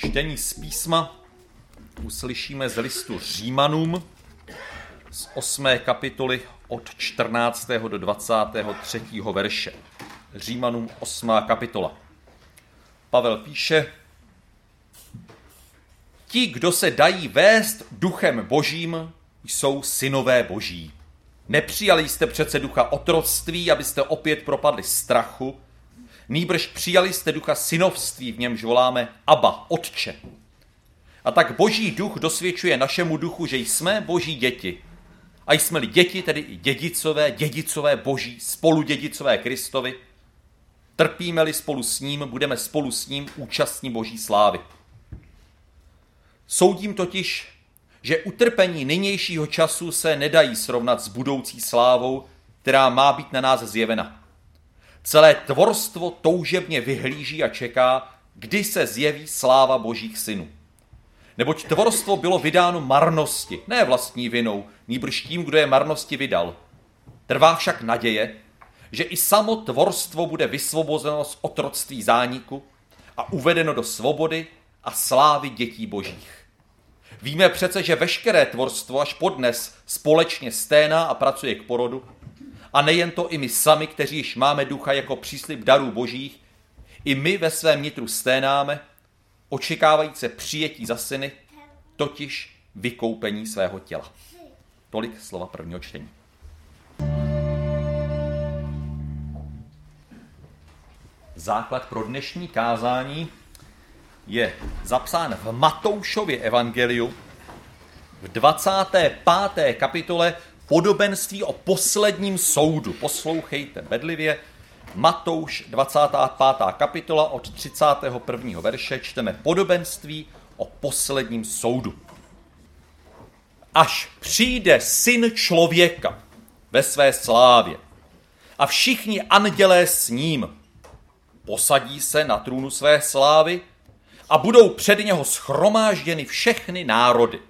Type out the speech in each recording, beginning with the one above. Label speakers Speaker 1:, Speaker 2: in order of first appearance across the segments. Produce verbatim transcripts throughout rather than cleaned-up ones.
Speaker 1: Čtení z písma uslyšíme z listu Římanům z osmé kapitoly od čtrnáctého do dvacátého třetího verše. Římanům osmá kapitola. Pavel píše: Ti, kdo se dají vést duchem božím, jsou synové boží. Nepřijali jste přece ducha otroctví, abyste opět propadli strachu, nýbrž přijali jste ducha synovství, v němž voláme Abba, Otče. A tak boží duch dosvědčuje našemu duchu, že jsme boží děti. A jsme-li děti, tedy i dědicové, dědicové boží, spoludědicové Kristovi, trpíme-li spolu s ním, budeme spolu s ním účastní boží slávy. Soudím totiž, že utrpení nynějšího času se nedají srovnat s budoucí slávou, která má být na nás zjevena. Celé tvorstvo toužebně vyhlíží a čeká, kdy se zjeví sláva božích synů. Neboť tvorstvo bylo vydáno marnosti, ne vlastní vinou, nýbrž tím, kdo je marnosti vydal. Trvá však naděje, že i samo tvorstvo bude vysvobozeno z otroctví zániku a uvedeno do svobody a slávy dětí božích. Víme přece, že veškeré tvorstvo až podnes společně sténá a pracuje k porodu, a nejen to i my sami, kteří již máme ducha jako příslib darů božích, i my ve svém nitru sténáme, očekávajíce přijetí za syny, totiž vykoupení svého těla. Tolik slova prvního čtení. Základ pro dnešní kázání je zapsán v Matoušově evangeliu v dvacáté páté kapitole podobenství o posledním soudu. Poslouchejte bedlivě. Matouš dvacátá pátá kapitola od třicátého prvního verše čteme podobenství o posledním soudu. Až přijde syn člověka ve své slávě a všichni andělé s ním, posadí se na trůnu své slávy a budou před něho shromážděny všechny národy.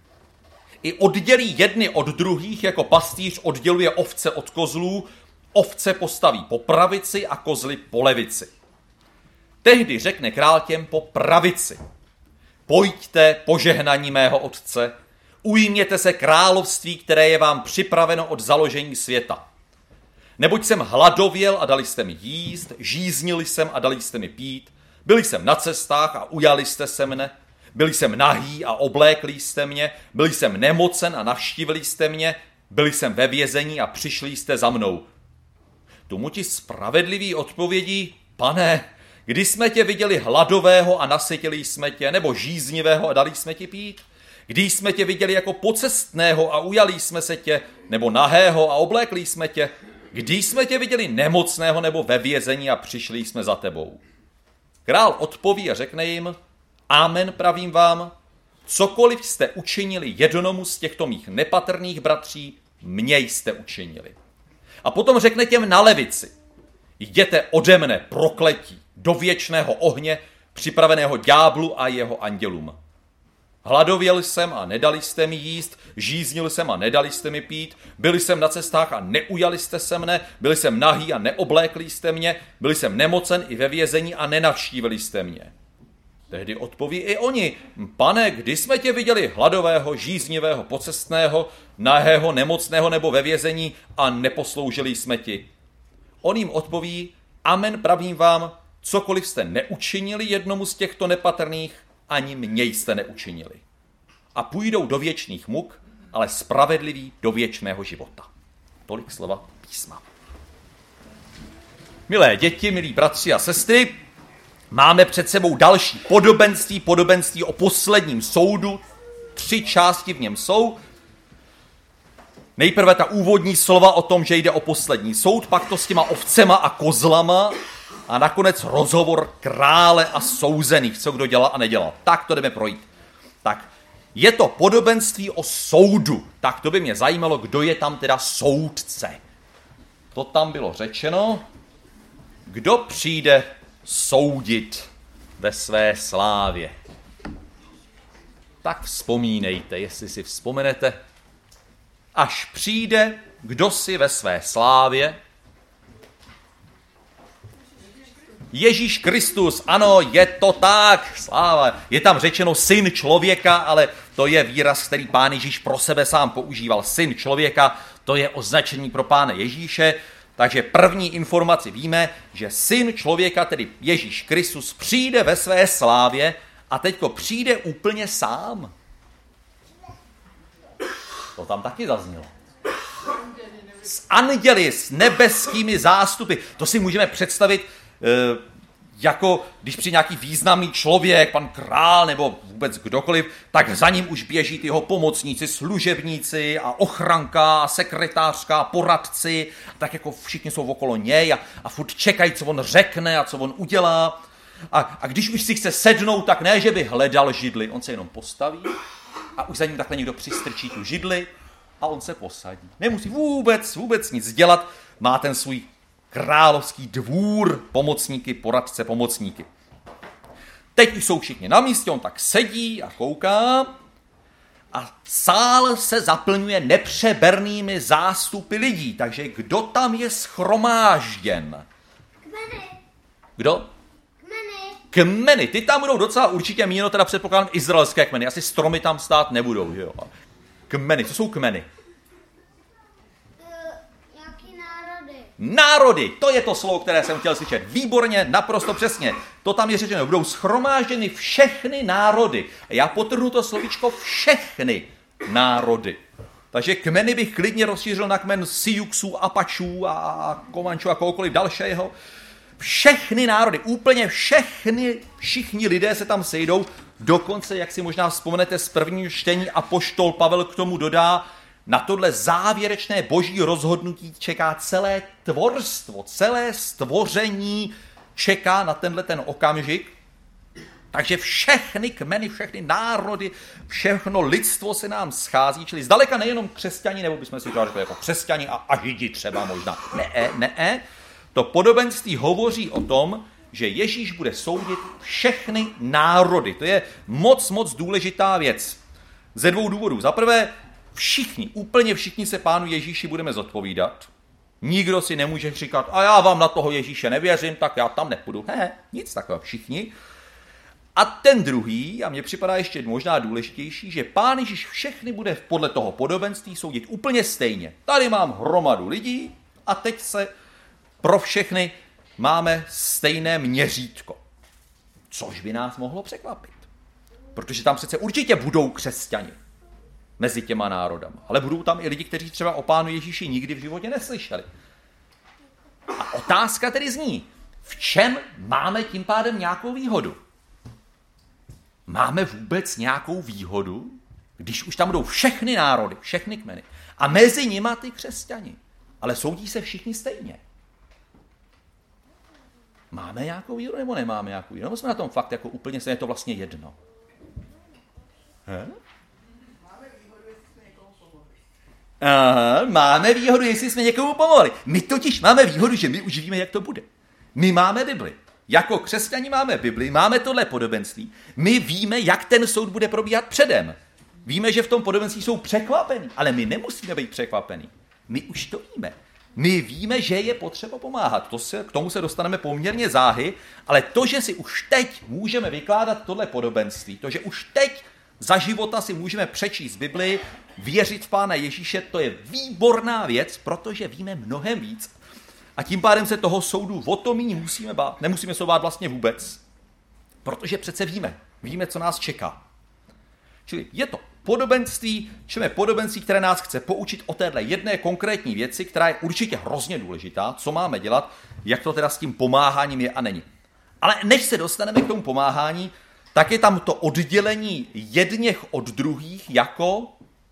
Speaker 1: I oddělí jedny od druhých, jako pastýř odděluje ovce od kozlů, ovce postaví po pravici a kozly po levici. Tehdy řekne král těm po pravici: Pojďte, požehnaní mého otce, ujměte se království, které je vám připraveno od založení světa. Neboť jsem hladověl a dali jste mi jíst, žíznil jsem a dali jste mi pít, byl jsem na cestách a ujali jste se mne, byl jsem nahý a oblékli jste mě, byl jsem nemocen a navštívili jste mě, byl jsem ve vězení a přišli jste za mnou. Tomu ti spravedlivý odpovědí: Pane, kdy jsme tě viděli hladového a nasytili jsme tě, nebo žíznivého a dali jsme ti pít? Kdy jsme tě viděli jako pocestného a ujali jsme se tě, nebo nahého a oblékli jsme tě? Kdy jsme tě viděli nemocného nebo ve vězení a přišli jsme za tebou? Král odpoví a řekne jim: Amen, pravím vám, cokoliv jste učinili jednomu z těchto mých nepatrných bratří, mně jste učinili. A potom řekne těm na levici: Jděte ode mne, prokletí, do věčného ohně, připraveného ďáblu a jeho andělům. Hladověl jsem a nedali jste mi jíst, žíznil jsem a nedali jste mi pít, byl jsem na cestách a neujali jste se mne, byl jsem nahý a neoblékli jste mě, byl jsem nemocen i ve vězení a nenavštívili jste mě. Tehdy odpoví i oni: Pane, kdy jsme tě viděli hladového, žíznivého, pocestného, nahého, nemocného nebo ve vězení a neposloužili jsme ti? On jim odpoví: Amen, pravím vám, cokoliv jste neučinili jednomu z těchto nepatrných, ani mě jste neučinili. A půjdou do věčných muk, ale spravedliví do věčného života. Tolik slova písma. Milé děti, milí bratři a sestry, máme před sebou další podobenství, podobenství o posledním soudu. Tři části v něm jsou. Nejprve ta úvodní slova o tom, že jde o poslední soud, pak to s těma ovcema a kozlama a nakonec rozhovor krále a souzených, co kdo dělal a nedělal. Tak to jdeme projít. Tak, je to podobenství o soudu. Tak to by mě zajímalo, kdo je tam teda soudce. To tam bylo řečeno. Kdo přijde soudit ve své slávě? Tak vzpomínejte, jestli si vzpomenete. Až přijde kdo si ve své slávě, Ježíš Kristus, ano, je to tak, sláva. Je tam řečeno syn člověka, ale to je výraz, který Pán Ježíš pro sebe sám používal. Syn člověka, to je označení pro Pána Ježíše. Takže první informaci víme, že syn člověka, tedy Ježíš Kristus, přijde ve své slávě a teďko přijde úplně sám. To tam taky zaznělo. S anděli, s nebeskými zástupy. To si můžeme představit e, jako když přijde nějaký významný člověk, pan král nebo vůbec kdokoliv, tak za ním už běží ty jeho pomocníci, služebníci a ochranka, a sekretářka, poradci. Tak jako všichni jsou okolo něj a, a furt čekají, co on řekne a co on udělá. A, a když už si chce sednout, tak ne, že by hledal židli, on se jenom postaví a už za ním takhle někdo přistrčí tu židli a on se posadí. Nemusí vůbec, vůbec nic dělat, má ten svůj královský dvůr, pomocníky, poradce, pomocníky. Teď už jsou všichni na místě, on tak sedí a kouká a sál se zaplňuje nepřebernými zástupy lidí. Takže kdo tam je shromážděn?
Speaker 2: Kmeny.
Speaker 1: Kdo?
Speaker 2: Kmeny.
Speaker 1: Kmeny. Ty tam budou docela určitě míněno, teda předpokládám izraelské kmeny. Asi stromy tam stát nebudou, že jo? Kmeny. Co jsou kmeny? Národy, to je to slovo, které jsem chtěl slyšet. Výborně, naprosto přesně. To tam je řečeno, budou shromážděny všechny národy. A já podtrhnu to slovíčko všechny národy. Takže kmeny bych klidně rozšířil na kmen Siouxů, Apačů a Komančů a kohokoliv dalšího. Všechny národy, úplně všechny, všichni lidé se tam sejdou. Dokonce, jak si možná vzpomenete z prvního čtení, apoštol Pavel k tomu dodá, na tohle závěrečné boží rozhodnutí čeká celé tvorstvo, celé stvoření čeká na tenhle ten okamžik. Takže všechny kmeny, všechny národy, všechno lidstvo se nám schází, čili zdaleka nejenom křesťani, nebo bychom si to řekli jako křesťani a, a židi třeba možná. Ne, ne, to podobenství hovoří o tom, že Ježíš bude soudit všechny národy. To je moc, moc důležitá věc. Ze dvou důvodů. Za prvé, všichni, úplně všichni se Pánu Ježíši budeme zodpovídat. Nikdo si nemůže říkat, a já vám na toho Ježíše nevěřím, tak já tam nepůjdu. He, nic takového, všichni. A ten druhý, a mně připadá ještě možná důležitější, že Pán Ježíš všechny bude podle toho podobenství soudit úplně stejně. Tady mám hromadu lidí a teď se pro všechny máme stejné měřítko. Což by nás mohlo překvapit. Protože tam přece určitě budou křesťani mezi těma národama. Ale budou tam i lidi, kteří třeba o Pánu Ježíši nikdy v životě neslyšeli. A otázka tedy zní, v čem máme tím pádem nějakou výhodu? Máme vůbec nějakou výhodu, když už tam budou všechny národy, všechny kmeny a mezi nima ty křesťani. Ale soudí se všichni stejně. Máme nějakou výhodu nebo nemáme nějakou výhodu? Nebo jsme na tom fakt jako úplně se je to vlastně jedno? He? Aha, máme výhodu, jestli jsme někomu pomohli. My totiž máme výhodu, že my už víme, jak to bude. My máme Bibli. Jako křesťani máme Bibli, máme tohle podobenství. My víme, jak ten soud bude probíhat předem. Víme, že v tom podobenství jsou překvapení, ale my nemusíme být překvapení. My už to víme. My víme, že je potřeba pomáhat. To se, k tomu se dostaneme poměrně záhy, ale to, že si už teď můžeme vykládat tohle podobenství, to, že už teď za života si můžeme přečíst Bibli, věřit v Pána Ježíše, to je výborná věc, protože víme mnohem víc. A tím pádem se toho soudu o to míň musíme bát. Nemusíme se bát vlastně vůbec, protože přece víme. Víme, co nás čeká. Čili je to podobenství, čili podobenství, které nás chce poučit o téhle jedné konkrétní věci, která je určitě hrozně důležitá, co máme dělat, jak to teda s tím pomáháním je a není. Ale než se dostaneme k tomu pomáhání, tak je tam to oddělení jedněch od druhých jako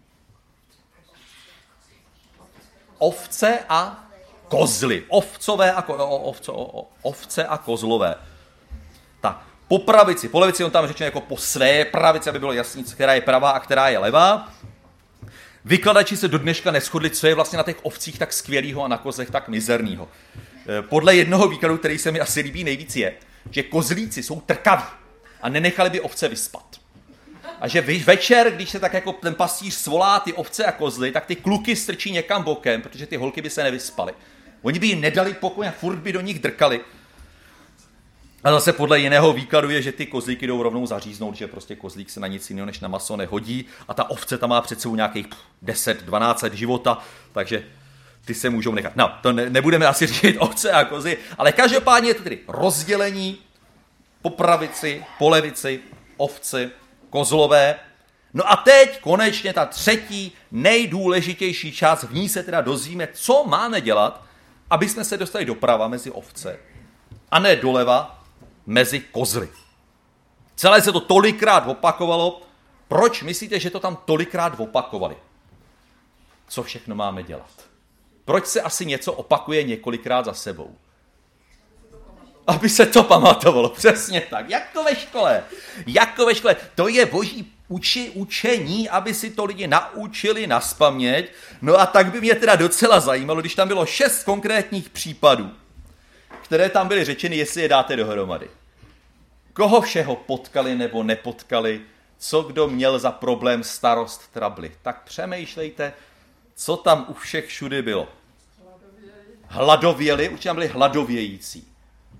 Speaker 1: ovce a kozly. Ovcové a, ko, ovco, ovce a kozlové. Tak, po pravici, po levici on tam řečeno jako po své pravici, aby bylo jasný, která je pravá a která je levá. Vykladači se do dneška neshodli, co je vlastně na těch ovcích tak skvělýho a na kozlech tak mizernýho. Podle jednoho výkladu, který se mi asi líbí nejvíc, je, že kozlíci jsou trkaví a nenechali by ovce vyspat. A že večer, když se tak jako ten pastýř svolá ty ovce a kozly, tak ty kluky strčí někam bokem, protože ty holky by se nevyspaly. Oni by jim nedali pokoj a furt by do nich drkali. A zase podle jiného výkladu je, že ty kozlíky jdou rovnou zaříznout, že prostě kozlík se na nic jiného než na maso nehodí a ta ovce tam má před sebou nějakých deset dvanáct let života, takže ty se můžou nechat. No, to ne, nebudeme asi říkat ovce a kozy, ale každopádně je to tedy rozdělení po pravici, po levici, ovci, kozlové. No a teď konečně ta třetí nejdůležitější část, v ní se teda dozvíme, co máme dělat, aby jsme se dostali doprava mezi ovce a ne doleva mezi kozly. Celé se to tolikrát opakovalo. Proč myslíte, že to tam tolikrát opakovali? Co všechno máme dělat? Proč se asi něco opakuje několikrát za sebou? Aby se to pamatovalo, přesně tak. Jako ve škole. Jako ve škole. To je boží uči, učení, aby si to lidi naučili naspaměť. No a tak by mě teda docela zajímalo, když tam bylo šest konkrétních případů, které tam byly řečeny, jestli je dáte dohromady. Koho všeho potkali nebo nepotkali, co kdo měl za problém, starost, trably. Tak přemýšlejte, co tam u všech všudy bylo. Hladověli, určitě tam byli hladovějící.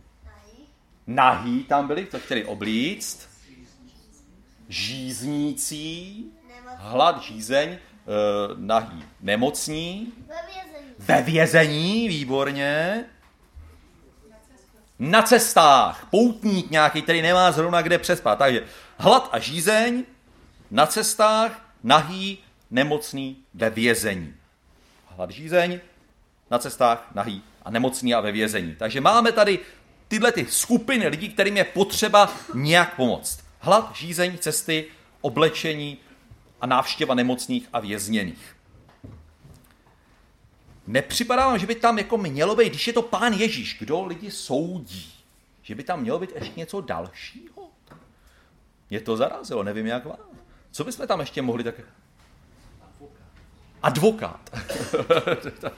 Speaker 1: Nahý tam byli, co chtěli oblíct. Žíznící, hlad, žízeň, eh, nahý, nemocní.
Speaker 2: Ve vězení.
Speaker 1: Ve vězení, výborně. Na cestách, poutník nějaký, který nemá zrovna kde přespat. Takže hlad a žízeň, na cestách, nahý, nemocný, ve vězení. Hlad, žízeň, na cestách, nahý a nemocný a ve vězení. Takže máme tady tyhle ty skupiny lidí, kterým je potřeba nějak pomoct. Hlad, žízeň, cesty, oblečení a návštěva nemocných a vězněných. Nepřipadá vám, že by tam jako mělo být, když je to Pán Ježíš, kdo lidi soudí, že by tam mělo být ještě něco dalšího? Mě to zarazilo, nevím jak vám. Co bychom tam ještě mohli tak... Advokát. Advokát.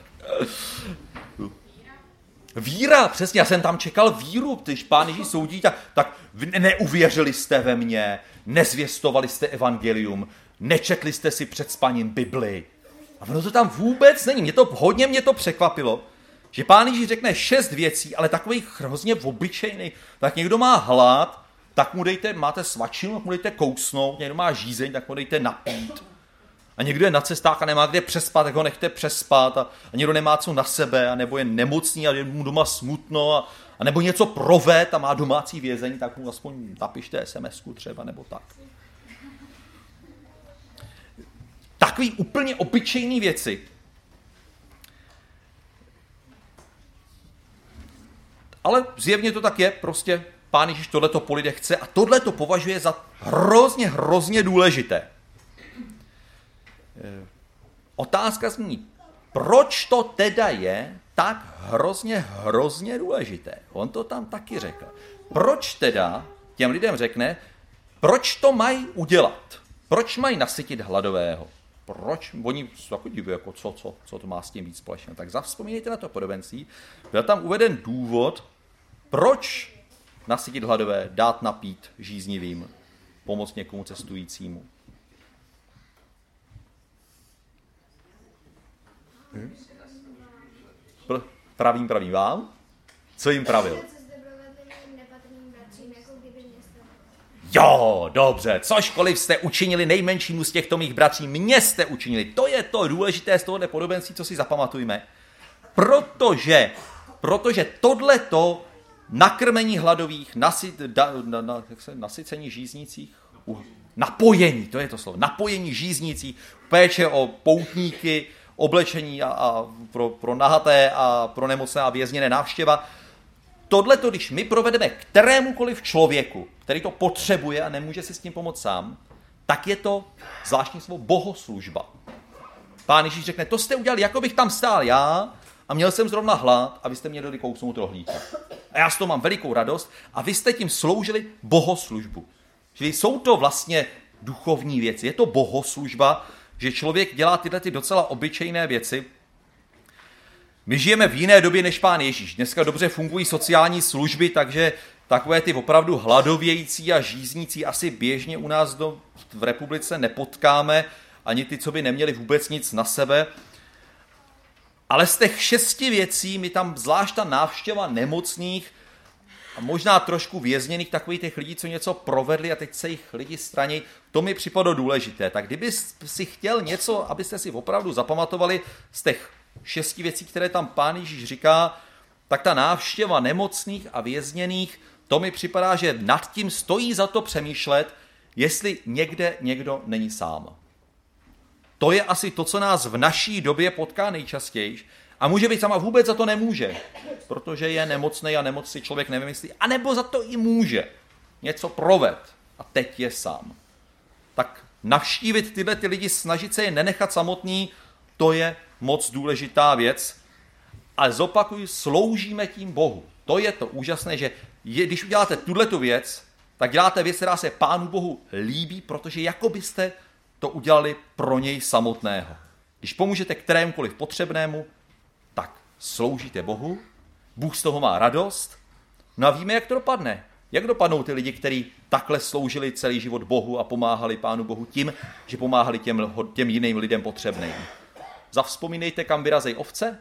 Speaker 1: Víra, přesně, já jsem tam čekal víru, když Pán Ježíš soudí, tak, tak neuvěřili jste ve mně, nezvěstovali jste evangelium, nečetli jste si před spaním Bibli. A ono to tam vůbec není. Mě to, hodně mě to překvapilo, že Pán Ježíš řekne šest věcí, ale takových hrozně obyčejných. Tak někdo má hlad, tak mu dejte, máte svačinu, tak mu dejte kousnout, někdo má žízeň, tak mu dejte napít. A někdo je na cestách a nemá kde přespat, tak ho nechte přespat. A, a někdo nemá co na sebe, a nebo je nemocný a je mu doma smutno. A, a nebo něco proved a má domácí vězení, tak mu aspoň napište es em esku třeba, nebo tak. Takový úplně obyčejný věci. Ale zjevně to tak je, prostě Pán Ježíš tohleto po lidech chce a tohleto považuje za hrozně, hrozně důležité. Otázka zní, proč to teda je tak hrozně, hrozně důležité? On to tam taky řekl. Proč teda těm lidem řekne, proč to mají udělat? Proč mají nasytit hladového? Proč? Oni se jako diví, jako co, co, co to má s tím víc společného. Tak zavzpomínejte na to podobenství. Byl tam uveden důvod, proč nasytit hladové, dát napít žíznivým, pomoct někomu cestujícímu. Hm? Pravím, pravím vám. Co jim pravil? Jo, dobře, cožkoliv jste učinili nejmenšímu z těchto mých bratří, mě jste učinili. To je to důležité z tohohle podobenství, co si zapamatujme. Protože, protože tohleto nakrmení hladových, nasyt, da, na, na, jak se, nasycení žíznících, uh, napojení, to je to slovo, napojení žíznících, péče o poutníky, oblečení a, a pro, pro nahaté a pro nemocné a vězněné návštěva. Tohleto, když my provedeme kterémukoliv člověku, který to potřebuje a nemůže si s tím pomoct sám, tak je to zvláštní slovo bohoslužba. Pán Ježíš řekne, to jste udělali, jako bych tam stál já a měl jsem zrovna hlad a vy jste mě dali kousnout rohlíka. A já z toho mám velikou radost a vy jste tím sloužili bohoslužbu. Čili jsou to vlastně duchovní věci. Je to bohoslužba, že člověk dělá tyhle ty docela obyčejné věci. My žijeme v jiné době než Pán Ježíš. Dneska dobře fungují sociální služby, takže takové ty opravdu hladovějící a žíznící asi běžně u nás do, v republice nepotkáme, ani ty, co by neměli vůbec nic na sebe. Ale z těch šesti věcí mi tam zvlášť ta návštěva nemocných a možná trošku vězněných takových těch lidí, co něco provedli a teď se jich lidi straní, to mi připadlo důležité. Tak kdyby si chtěl něco, abyste si opravdu zapamatovali z těch šesti věcí, které tam Pán Ježíš říká, tak ta návštěva nemocných a vězněných, to mi připadá, že nad tím stojí za to přemýšlet, jestli někde někdo není sám. To je asi to, co nás v naší době potká nejčastěji. A může být sama, vůbec za to nemůže, protože je nemocný a nemoc si člověk nevymyslí. A nebo za to i může. Něco proved a teď je sám. Tak navštívit tyhle ty lidi, snažit se je nenechat samotný, to je moc důležitá věc. Ale zopakuju, sloužíme tím Bohu. To je to úžasné, že je, když uděláte tuhletu věc, tak děláte věc, která se Pánu Bohu líbí, protože jako byste to udělali pro něj samotného. Když pomůžete kterémukoliv potřebnému, tak sloužíte Bohu, Bůh z toho má radost, no a víme, jak to dopadne. Jak dopadnou ty lidi, kteří takhle sloužili celý život Bohu a pomáhali Pánu Bohu tím, že pomáhali těm, těm jiným lidem potřebným. Zavzpomínejte, kam vyrazej ovce?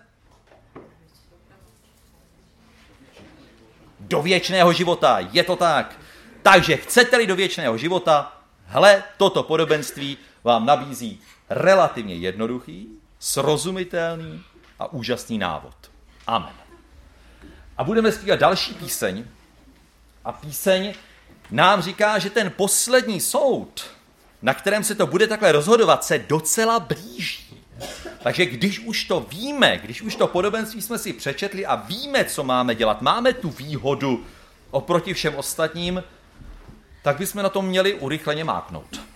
Speaker 1: Do věčného života, je to tak. Takže chcete-li do věčného života, hle, toto podobenství vám nabízí relativně jednoduchý, srozumitelný a úžasný návod. Amen. A budeme zpívat další píseň. A píseň nám říká, že ten poslední soud, na kterém se to bude takhle rozhodovat, se docela blíží. Takže když už to víme, když už to podobenství jsme si přečetli a víme, co máme dělat, máme tu výhodu oproti všem ostatním, tak bychom na to měli urychleně máknout.